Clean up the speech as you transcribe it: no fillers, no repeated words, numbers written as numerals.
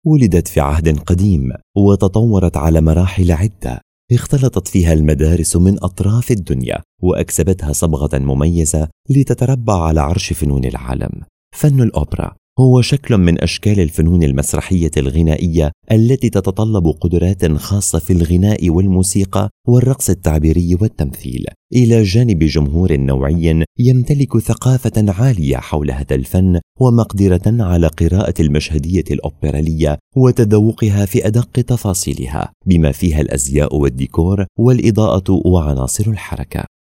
ولدت في عهد قديم وتطورت على مراحل عدة اختلطت فيها المدارس من أطراف الدنيا وأكسبتها صبغة مميزة لتتربع على عرش فنون العالم. فن الأوبرا هو شكل من أشكال الفنون المسرحية الغنائية التي تتطلب قدرات خاصة في الغناء والموسيقى والرقص التعبيري والتمثيل، إلى جانب جمهور نوعي يمتلك ثقافة عالية حول هذا الفن ومقدرة على قراءة المشهدية الأوبرالية وتذوقها في أدق تفاصيلها، بما فيها الأزياء والديكور والإضاءة وعناصر الحركة.